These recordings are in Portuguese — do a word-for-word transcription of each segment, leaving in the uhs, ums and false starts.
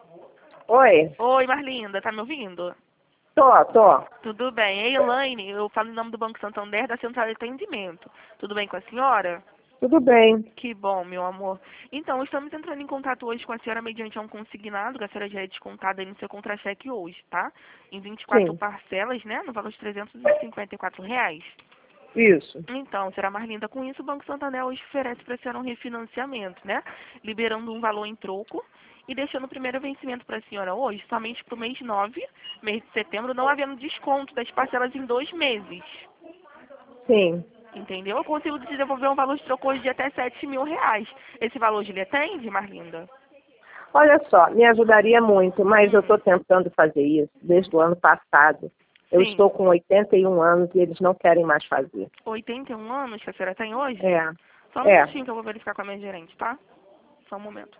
Oi, Oi, Marlinda, tá me ouvindo? tô, tô. Tudo bem. É Elaine, eu falo em nome do Banco Santander da Central de Atendimento. Tudo bem com a senhora? Tudo bem. Que bom, meu amor. Então, estamos entrando em contato hoje com a senhora mediante a um consignado, que a senhora já é descontada aí no seu contra-cheque hoje, tá? Em vinte e quatro Sim, parcelas, né? No valor de trezentos e cinquenta e quatro reais. isso. Então, senhora Marlinda, com isso o Banco Santander hoje oferece para a senhora um refinanciamento, né? Liberando um valor em troco e deixando o primeiro vencimento para a senhora hoje, somente para o mês nove, mês de setembro, não havendo desconto das parcelas em dois meses. Sim. Entendeu? Eu consigo te devolver um valor de troco hoje de até sete mil reais. Esse valor lhe atende, Marlinda? Olha só, me ajudaria muito, mas eu Hum, estou tentando fazer isso desde o ano passado. Eu sim. estou com oitenta e um anos e eles não querem mais fazer. oitenta e um anos que a senhora tem hoje? É, Só um é. minutinho que eu vou verificar com a minha gerente, tá? Só um momento.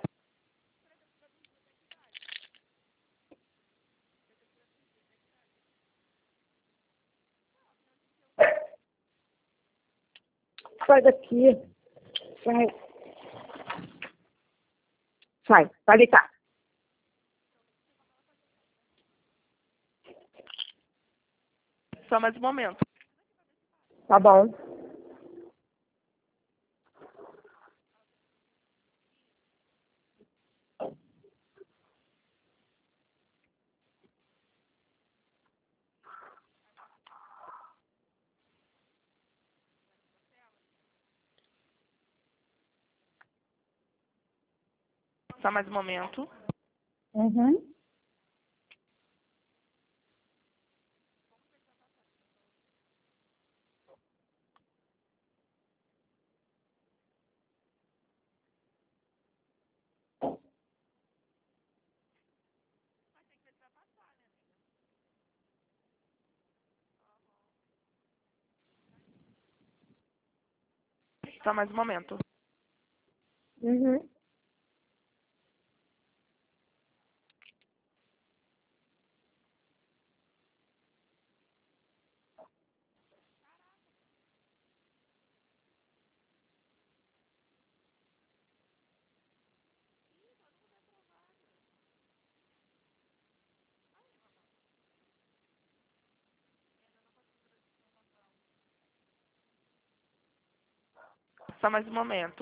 Sai daqui. Sai. Sai, vai deitar. Só mais um momento. Tá bom. Só mais um momento. Uhum. Só mais um momento. Uhum. Só mais um momento.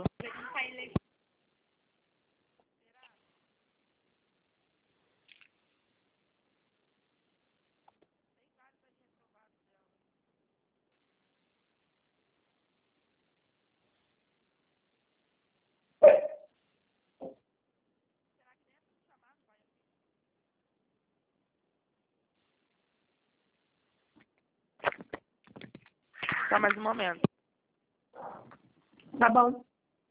Só mais um momento. Tá bom.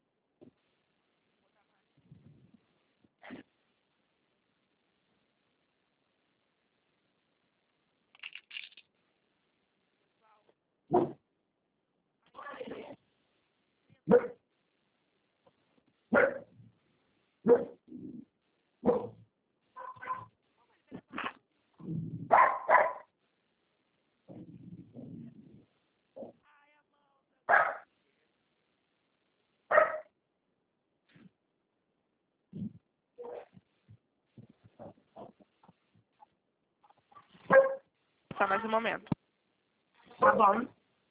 Só mais um momento. Tá bom.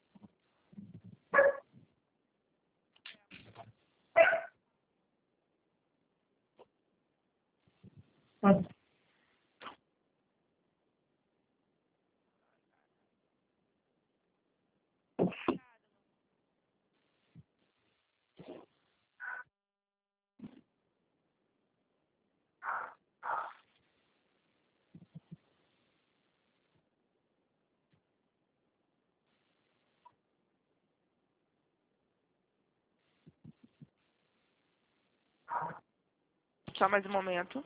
Só mais um momento.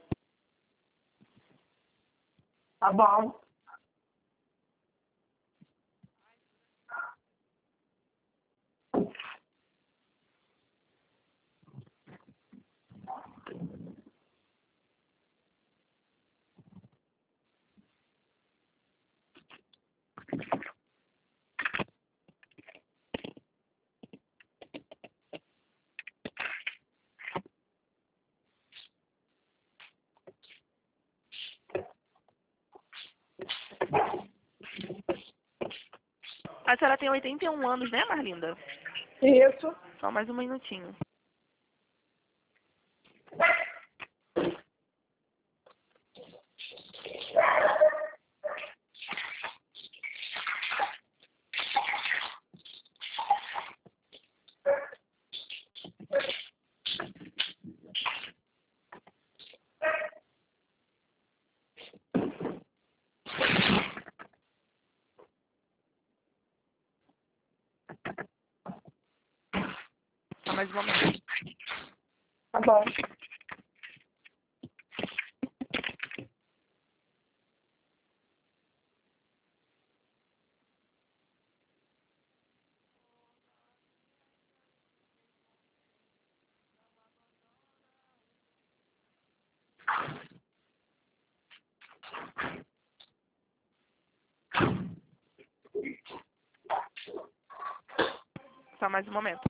Tá bom. A senhora tem oitenta e um anos, né, Marlinda? Isso. Só mais um minutinho. Só mais um momento. Tá bom. Só mais um momento.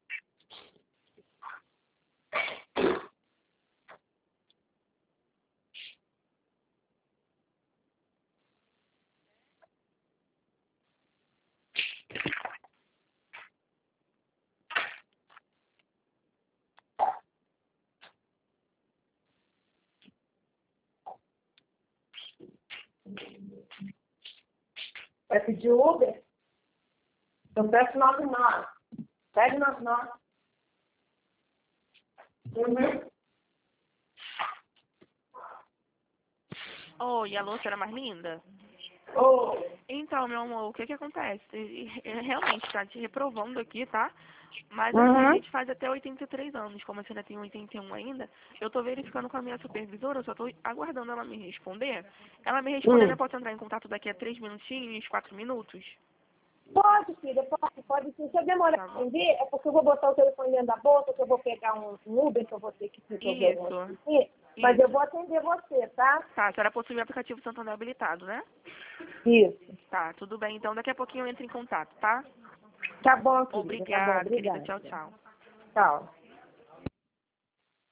Vai pedir Uber? Eu peço nove nove. Pede nove nove. Uhum. Oi, alô, senhora Marlinda? Oh. Então, meu amor, o que que acontece? E- e- Realmente, tá te reprovando aqui, tá? Mas assim, a Uhum. gente faz até oitenta e três anos, como a senhora tem oitenta e um ainda, eu tô verificando com a minha supervisora, eu só tô aguardando ela me responder. Ela me respondendo, Hum. eu posso entrar em contato daqui a três minutinhos, quatro minutos? Pode, filha, pode, pode sim. Se eu demorar Tá a bom. atender, é porque eu vou botar o telefone dentro da bolsa, que eu vou pegar um um Uber, que eu vou ter que resolver algumas Isso, coisas. Mas eu isso. vou atender você, tá? Tá, a senhora possui o aplicativo Santander habilitado, né? Isso. Tá, tudo bem. Então, daqui a pouquinho eu entro em contato, tá? Tá bom, querida. Tá bom, Obrigada, querida. obrigada. Tchau, tchau. Tchau.